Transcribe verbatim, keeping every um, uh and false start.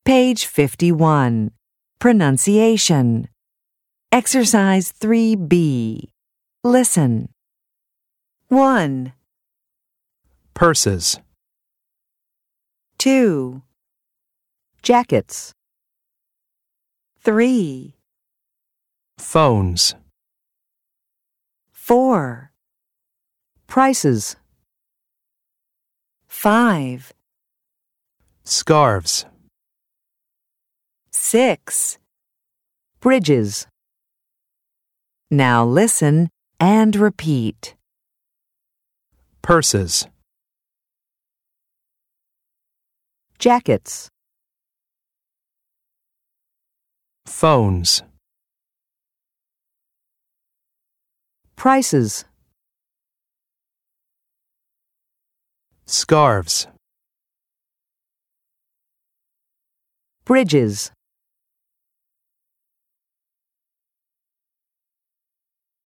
Page fifty-one. Pronunciation. Exercise three B. Listen. one, Purses. two, jackets. three, Phones. four, prices. five, Scarves. six, bridges. Now listen and repeat. Purses. Jackets. Phones. Prices. Scarves. Bridges.